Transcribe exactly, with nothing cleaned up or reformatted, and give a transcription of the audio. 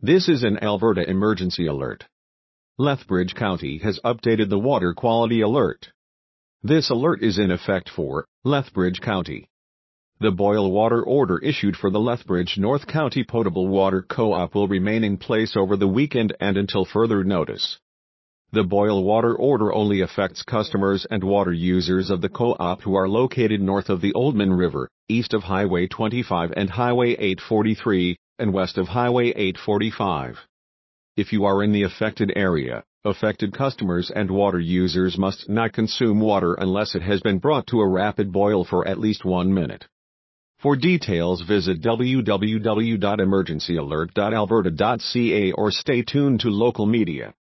This is an Alberta emergency alert. Lethbridge County has updated the water quality alert. This alert is in effect for Lethbridge County. The boil water order issued for the Lethbridge North County Potable Water Co-op will remain in place over the weekend and until further notice. The boil water order only affects customers and water users of the co-op who are located north of the Oldman River, east of Highway twenty-five and Highway eight forty-three, and west of Highway eight forty-five. If you are in the affected area, affected customers and water users must not consume water unless it has been brought to a rapid boil for at least one minute. For details, visit w w w dot emergency alert dot alberta dot c a or stay tuned to local media.